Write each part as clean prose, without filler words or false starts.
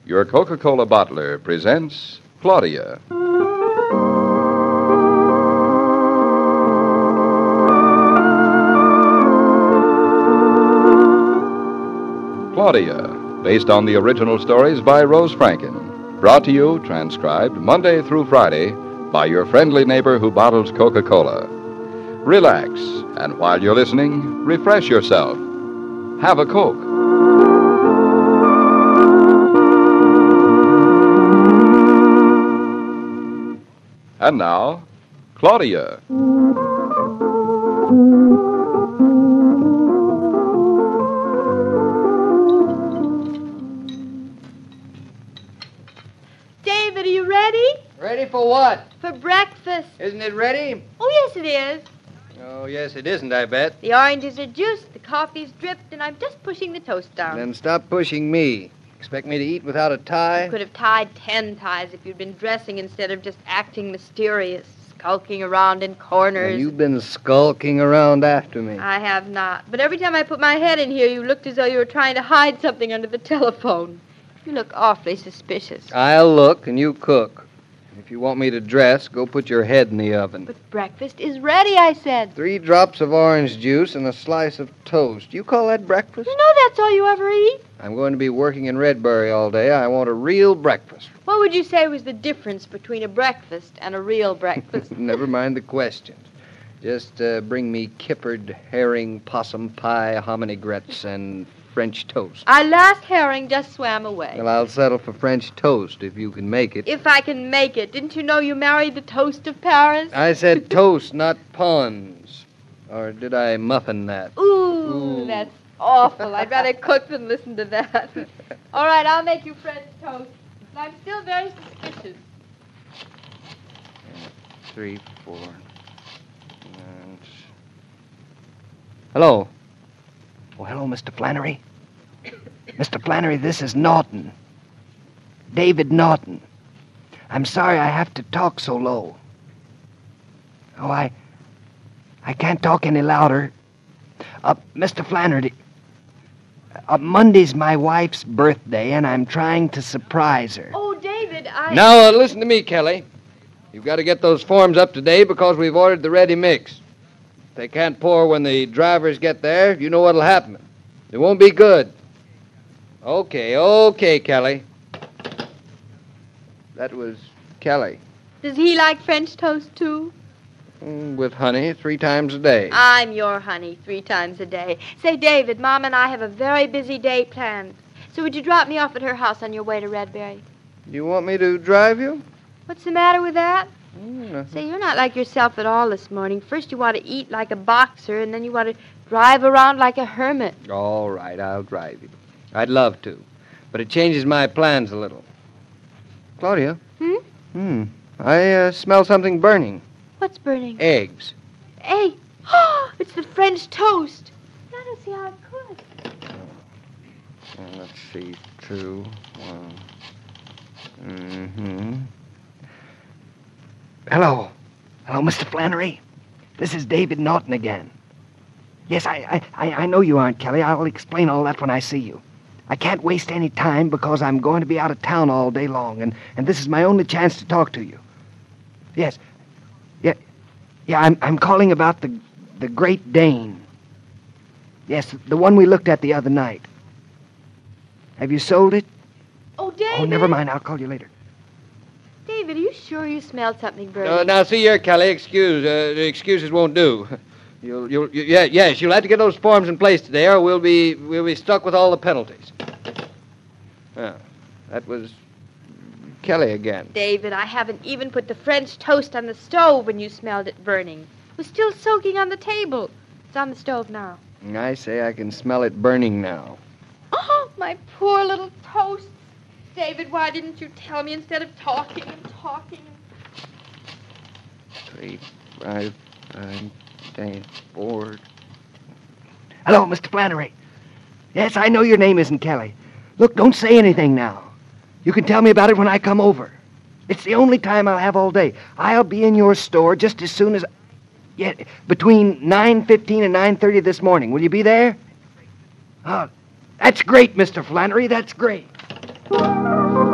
Your Coca-Cola bottler presents Claudia. Claudia, based on the original stories by Rose Franken. Brought to you, transcribed, Monday through Friday by your friendly neighbor who bottles Coca-Cola. Relax, and while you're listening, refresh yourself. Have a Coke. And now, Claudia. David, are you ready? Ready for what? For breakfast. Isn't it ready? Oh, yes, it is. Oh, yes, it isn't, I bet. The oranges are juiced, the coffee's dripped, and I'm just pushing the toast down. Then stop pushing me. Expect me to eat without a tie? You could have tied 10 ties if you'd been dressing instead of just acting mysterious, skulking around in corners. Well, you've been skulking around after me. I have not. But every time I put my head in here, you looked as though you were trying to hide something under the telephone. You look awfully suspicious. I'll look and you cook. If you want me to dress, go put your head in the oven. But breakfast is ready, I said. 3 drops of orange juice and a slice of toast. You call that breakfast? You know that's all you ever eat. I'm going to be working in Redbury all day. I want a real breakfast. What would you say was the difference between a breakfast and a real breakfast? Never mind the questions. Just bring me kippered, herring, possum pie, hominy grits, and French toast. Our last herring just swam away. Well, I'll settle for French toast if you can make it. If I can make it. Didn't you know you married the toast of Paris? I said toast, not puns. Or did I muffin that? Ooh, that's awful. I'd rather cook than listen to that. All right, I'll make you French toast. But I'm still very suspicious. 3, 4. And... Hello. Oh, hello, Mr. Flannery. Mr. Flannery, this is Norton. David Norton. I'm sorry I have to talk so low. Oh, I can't talk any louder. Mr. Flannery, Monday's my wife's birthday, and I'm trying to surprise her. Oh, David, Now, listen to me, Kelly. You've got to get those forms up today because we've ordered the ready mix. If they can't pour when the drivers get there, you know what'll happen. It won't be good. Okay, Kelly. That was Kelly. Does he like French toast, too? With honey 3 times a day. I'm your honey 3 times a day. Say, David, Mom and I have a very busy day planned. So would you drop me off at her house on your way to Redbury? You want me to drive you? What's the matter with that? Nothing. Say, you're not like yourself at all this morning. First you want to eat like a boxer, and then you want to drive around like a hermit. All right, I'll drive you. I'd love to, but it changes my plans a little. Claudia? I smell something burning. What's burning? Eggs. Hey, oh, it's the French toast. I don't see how it could. Let's see, 2, 1. Hello, Mr. Flannery. This is David Norton again. Yes, I know you aren't, Kelly. I'll explain all that when I see you. I can't waste any time because I'm going to be out of town all day long, and this is my only chance to talk to you. Yes. Yeah, I'm calling about the Great Dane. Yes, the one we looked at the other night. Have you sold it? Oh, David. Oh, never mind. I'll call you later. David, are you sure you smelled something burning? Now, see here, Kelly. The excuses won't do. You'll have to get those forms in place today, or we'll be stuck with all the penalties. Yeah, that was Kelly again. David, I haven't even put the French toast on the stove when you smelled it burning. It was still soaking on the table. It's on the stove now. I say I can smell it burning now. Oh, my poor little toast. David, why didn't you tell me instead of talking and talking? 3, 5, 10, 4. Hello, Mr. Flannery. Yes, I know your name isn't Kelly. Look, don't say anything now. You can tell me about it when I come over. It's the only time I'll have all day. I'll be in your store just as soon as... Yeah, between 9:15 and 9:30 this morning. Will you be there? Oh, that's great, Mr. Flannery. That's great.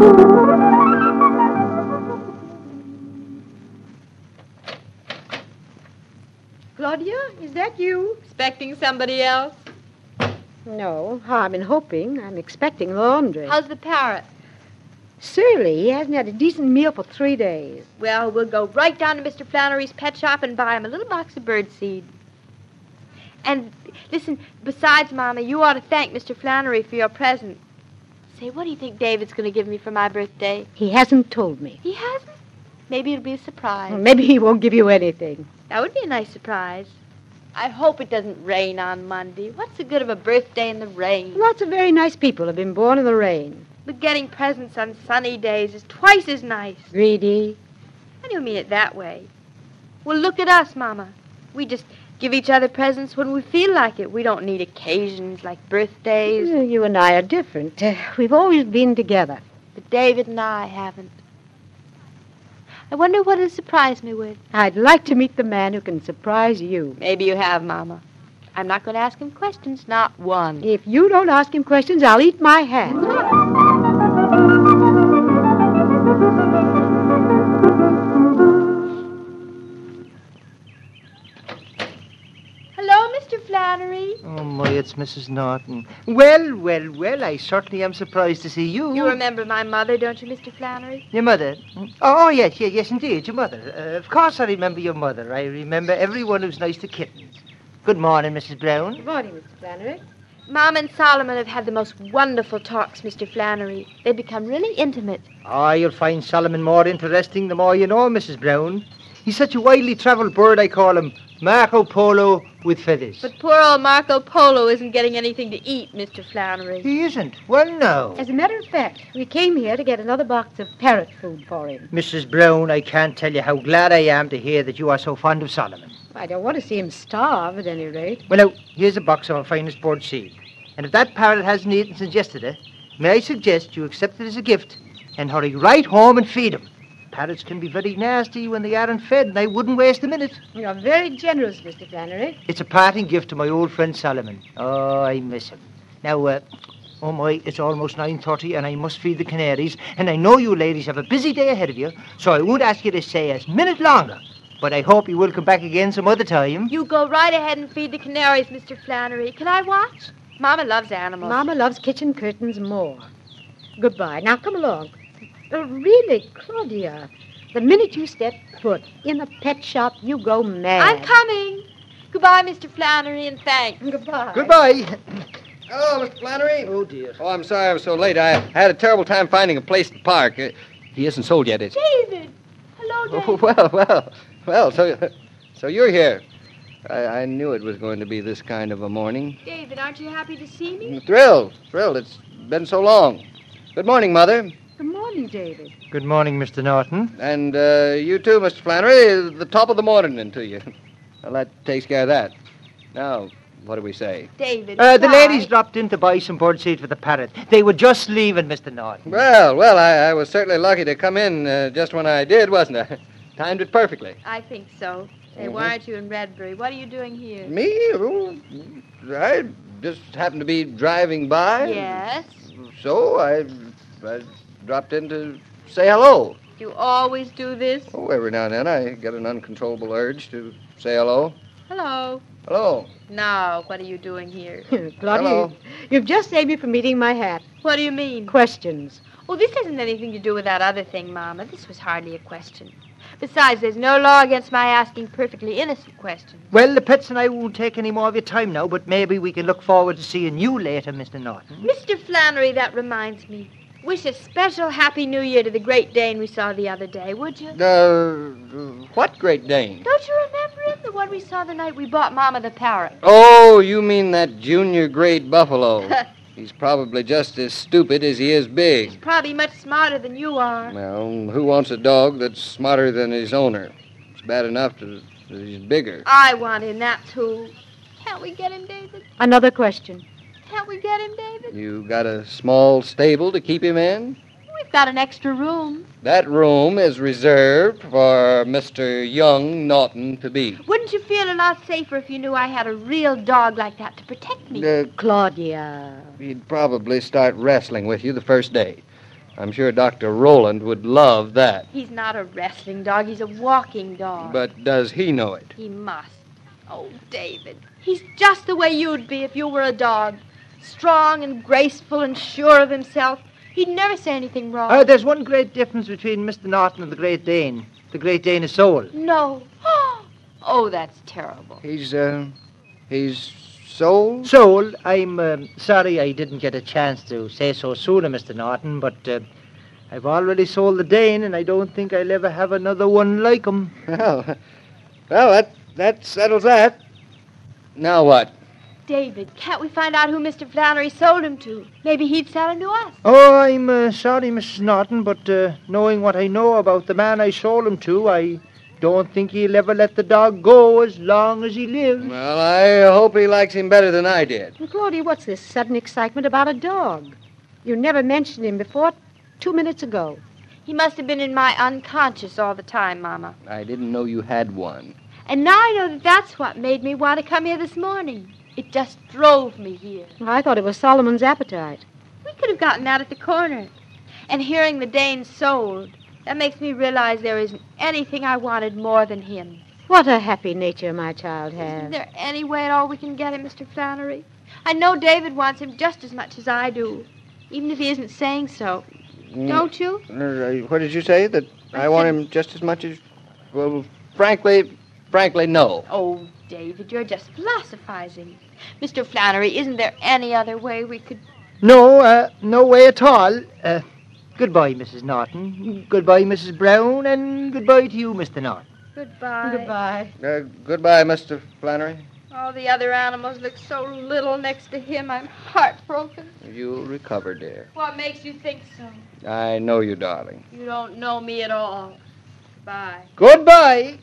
Claudia, is that you? Expecting somebody else? No, I've been hoping. I'm expecting laundry. How's the parrot? Surly, he hasn't had a decent meal for 3 days. Well, we'll go right down to Mr. Flannery's pet shop and buy him a little box of birdseed. And listen, besides, Mama, you ought to thank Mr. Flannery for your present. Say, what do you think David's going to give me for my birthday? He hasn't told me. He hasn't? Maybe it'll be a surprise. Maybe he won't give you anything. That would be a nice surprise. I hope it doesn't rain on Monday. What's the good of a birthday in the rain? Lots of very nice people have been born in the rain. But getting presents on sunny days is twice as nice. Greedy. I don't mean it that way. Well, look at us, Mama. We just give each other presents when we feel like it. We don't need occasions like birthdays. You and I are different. We've always been together. But David and I haven't. I wonder what he'll surprise me with. I'd like to meet the man who can surprise you. Maybe you have, Mama. I'm not going to ask him questions, not one. If you don't ask him questions, I'll eat my hat. Hello, Mr. Flannery. Oh, my, it's Mrs. Norton. Well, I certainly am surprised to see you. You remember my mother, don't you, Mr. Flannery? Your mother? Oh, yes, indeed, your mother. Of course I remember your mother. I remember everyone who's nice to kittens. Good morning, Mrs. Brown. Good morning, Mr. Flannery. Mom and Solomon have had the most wonderful talks, Mr. Flannery. They've become really intimate. Ah, you'll find Solomon more interesting the more you know, Mrs. Brown. He's such a widely travelled bird, I call him Marco Polo with feathers. But poor old Marco Polo isn't getting anything to eat, Mr. Flannery. He isn't? Well, no. As a matter of fact, we came here to get another box of parrot food for him. Mrs. Brown, I can't tell you how glad I am to hear that you are so fond of Solomon. I don't want to see him starve, at any rate. Well, now, here's a box of our finest bird seed. And if that parrot hasn't eaten since yesterday, may I suggest you accept it as a gift and hurry right home and feed him. Parrots can be very nasty when they aren't fed, and I wouldn't waste a minute. You're very generous, Mr. Flannery. It's a parting gift to my old friend Solomon. Oh, I miss him. Now, oh my, it's almost 9:30 and I must feed the canaries, and I know you ladies have a busy day ahead of you, so I won't ask you to stay a minute longer. But I hope you will come back again some other time. You go right ahead and feed the canaries, Mr. Flannery. Can I watch? Mama loves animals. Mama loves kitchen curtains more. Goodbye. Now, come along. Really, Claudia, the minute you step foot in a pet shop, you go mad. I'm coming. Goodbye, Mr. Flannery, and thanks. Goodbye. Goodbye. Hello, Mr. Flannery. Oh, dear. Oh, I'm sorry I was so late. I had a terrible time finding a place to park. He isn't sold yet, is he? David. Hello, David. Oh, well, so you're here. I knew it was going to be this kind of a morning. David, aren't you happy to see me? Thrilled. It's been so long. Good morning, Mother. Good morning, David. Good morning, Mr. Norton. And you too, Mr. Flannery. The top of the morning into you. Well, that takes care of that. Now, what do we say? David, The why? ladies dropped in to buy some birdseed for the parrot. They were just leaving, Mr. Norton. Well, I was certainly lucky to come in just when I did, wasn't I? Timed it perfectly. I think so. Say, why aren't you in Redbury? What are you doing here? Me? Oh, I just happened to be driving by. Yes. So I dropped in to say hello. You always do this? Oh, every now and then I get an uncontrollable urge to say hello. Hello. Hello. Now, what are you doing here? Claudia, Hello. you've just saved me from eating my hat. What do you mean? Questions. Oh, this hasn't anything to do with that other thing, Mama. This was hardly a question. Besides, there's no law against my asking perfectly innocent questions. Well, the pets and I won't take any more of your time now, but maybe we can look forward to seeing you later, Mr. Norton. Mr. Flannery, that reminds me. Wish a special Happy New Year to the Great Dane we saw the other day, would you? What Great Dane? Don't you remember him? The one we saw the night we bought Mama the parrot. Oh, you mean that junior Great Buffalo. He's probably just as stupid as he is big. Probably much smarter than you are. Well, who wants a dog that's smarter than his owner? It's bad enough that he's bigger. I want him, that's who. Can't we get him, David? Another question. Can't we get him, David? You got a small stable to keep him in? We've got an extra room. That room is reserved for Mr. Young Norton to be. Wouldn't you feel a lot safer if you knew I had a real dog like that to protect me? Claudia. He'd probably start wrestling with you the first day. I'm sure Dr. Rowland would love that. He's not a wrestling dog. He's a walking dog. But does he know it? He must. Oh, David, he's just the way you'd be if you were a dog. Strong and graceful and sure of himself. He'd never say anything wrong. There's one great difference between Mr. Norton and the Great Dane. The Great Dane is Soul. No. Oh, that's terrible. He's Soul? Soul, I'm sorry I didn't get a chance to say so sooner, Mr. Norton, but I've already sold the Dane, and I don't think I'll ever have another one like him. Well, that settles that. Now what? David, can't we find out who Mr. Flannery sold him to? Maybe he'd sell him to us. Oh, I'm sorry, Mrs. Norton, but knowing what I know about the man I sold him to, I don't think he'll ever let the dog go as long as he lives. Well, I hope he likes him better than I did. Well, Claudia, what's this sudden excitement about a dog? You never mentioned him before 2 minutes ago. He must have been in my unconscious all the time, Mama. I didn't know you had one. And now I know that that's what made me want to come here this morning. It just drove me here. Well, I thought it was Solomon's appetite. We could have gotten that at the corner. And hearing the Dane sold, that makes me realize there isn't anything I wanted more than him. What a happy nature my child has. Isn't there any way at all we can get him, Mr. Flannery? I know David wants him just as much as I do, even if he isn't saying so. Don't you? What did you say? That I want him just as much as... Well, frankly, no. Oh, David, you're just philosophizing. Mr. Flannery, isn't there any other way we could... No, no way at all. Goodbye, Mrs. Norton. Goodbye, Mrs. Brown, and goodbye to you, Mr. Norton. Goodbye. Goodbye. Goodbye, Mr. Flannery. All the other animals look so little next to him. I'm heartbroken. You'll recover, dear. What makes you think so? I know you, darling. You don't know me at all. Bye. Goodbye.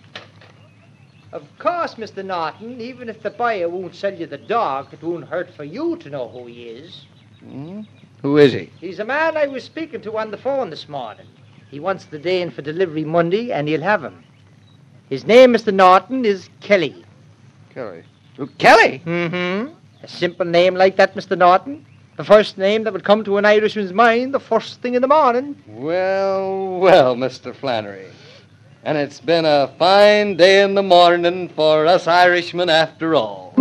Of course, Mr. Norton, even if the buyer won't sell you the dog, it won't hurt for you to know who he is. Who is he? He's a man I was speaking to on the phone this morning. He wants the Dane for delivery Monday, and he'll have him. His name, Mr. Norton, is Kelly. Kelly. Kelly? Mm-hmm. A simple name like that, Mr. Norton. The first name that would come to an Irishman's mind the first thing in the morning. Well, Mr. Flannery. And it's been a fine day in the morning for us Irishmen after all.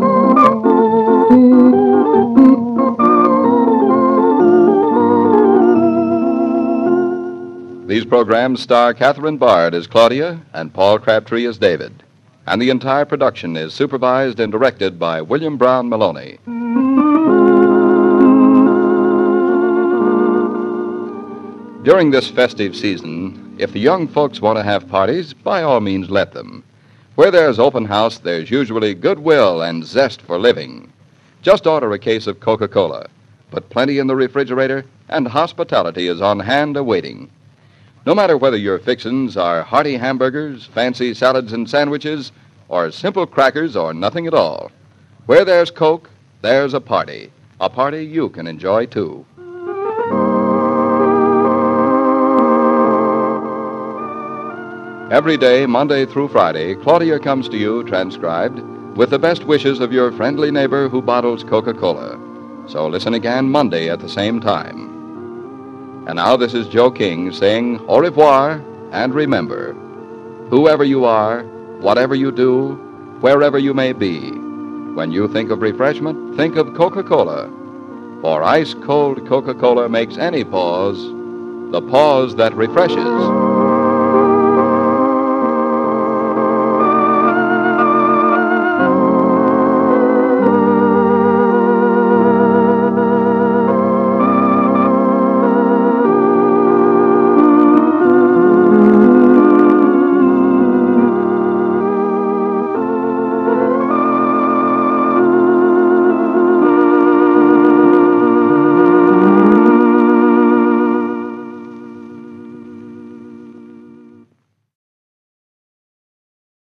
These programs star Catherine Bard as Claudia and Paul Crabtree as David. And the entire production is supervised and directed by William Brown Maloney. During this festive season, if the young folks want to have parties, by all means let them. Where there's open house, there's usually goodwill and zest for living. Just order a case of Coca-Cola. Put plenty in the refrigerator, and hospitality is on hand awaiting. No matter whether your fixins are hearty hamburgers, fancy salads and sandwiches, or simple crackers or nothing at all. Where there's Coke, there's a party you can enjoy too. Every day, Monday through Friday, Claudia comes to you, transcribed, with the best wishes of your friendly neighbor who bottles Coca-Cola. So listen again Monday at the same time. And now this is Joe King saying au revoir, and remember, whoever you are, whatever you do, wherever you may be, when you think of refreshment, think of Coca-Cola. For ice-cold Coca-Cola makes any pause the pause that refreshes.